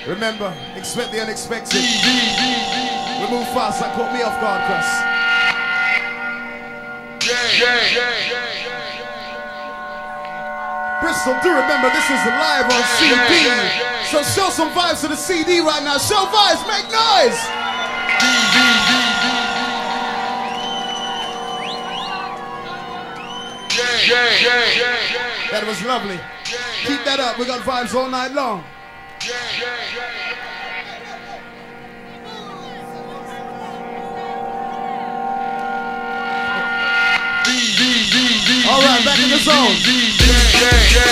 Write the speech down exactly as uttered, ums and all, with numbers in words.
Remember, expect the unexpected. We move fast, that caught me off guard, Chris. Bristol, do remember this is live on C D. So show some vibes to the C D right now. Show vibes, make noise! That was lovely. Keep that up, we got vibes all night long. All right, back in the zone.